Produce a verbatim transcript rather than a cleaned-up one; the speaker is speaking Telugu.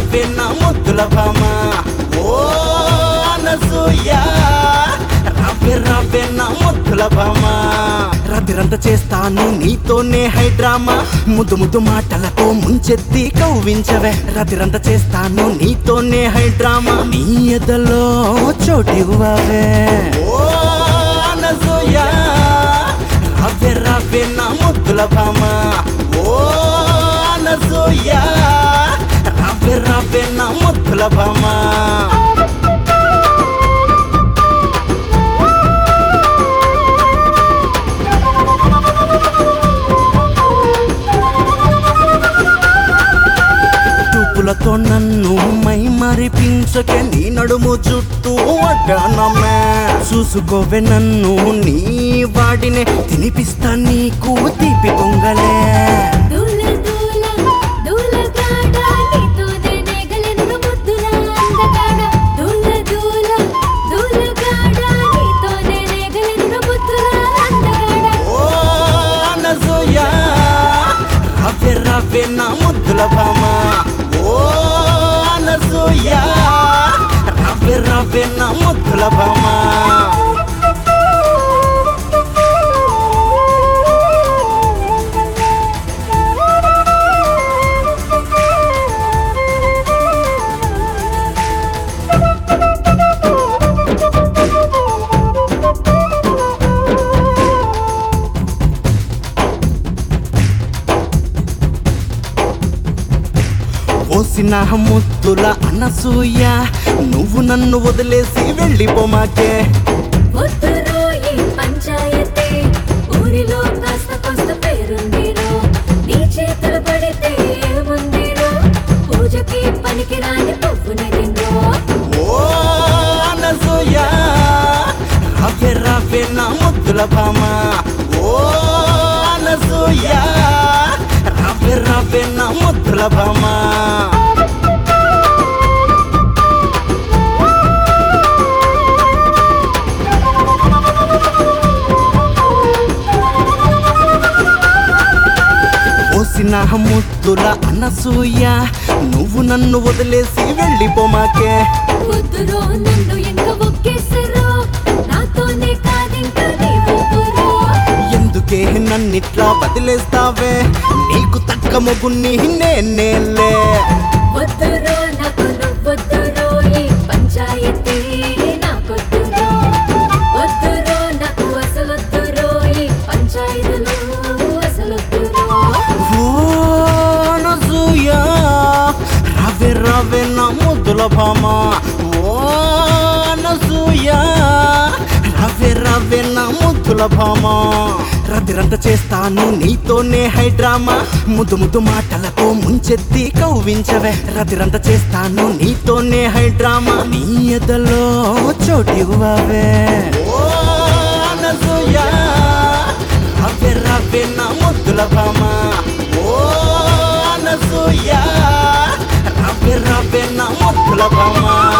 రవ్వే నా ముద్దుల భామ ఓ అనసూయ రవ్వే రవ్వే నా ముద్దుల భామ రాత్రిరంతా చేస్తాను నీతోనే హైడ్రామా ముద్దు ముద్దు మాటలతో ముంచెత్తి కవ్వించవే రాత్రిరంతా చేస్తాను నీతోనే హైడ్రామా నీ ఎదలో చోటివ్వవే ఓ అనసూయ రవ్వే రవ్వే నా ముద్దుల భామ ఓ అనసూయ రవ్వే రవ్వే నా ముద్దుల భామ చూపులతో నన్ను మై మరిపించకే నీ నడుము చుట్టూ వడ్డానమ్మే చూసుకోవే నన్ను నీ వాడినే తినిపిస్తా నీకు తీపి పొంగలే రవ్వే రవ్వే నా ముద్దుల భామ ఓ అనసూయ రవ్వే రవ్వే నా ముద్దుల భామ ఓసిన ముద్దుల అనసూయ నువ్వు నన్ను వదిలేసి వెళ్ళిపోమాకే ఓ అనసూయ రవ్వే రవ్వే నా ముద్దుల భామ ఓ అనసూయ రవ్వే రవ్వే నా ముద్దుల భామ ఓసిన ముద్దుల అనసూయ నువ్వు నన్ను వదిలేసి వెళ్ళిపోమాకే ఎందుకే నన్నిట్లా వదిలేస్తావే నీకు తక్క మొగుణ్ణి నేనేలే రవ్వే రవ్వే నా ముద్దుల భామ ఓ అనసూయ రవ్వే రవ్వే నా ముద్దుల భామ రాత్రిరంతా చేస్తాను నీతోనే హైడ్రామా ముద్దు ముద్దు మాటలతో ముంచెత్తి కవ్వించవే రాత్రిరంతా చేస్తాను నీతోనే హైడ్రామా నీ ఎదలో చోటివ్వవే ఓ అనసూయ రవ్వే రవ్వే నా ముద్దుల భామ ఓ అనసూయ రవ్వే రవ్వే నా ముద్దుల భామ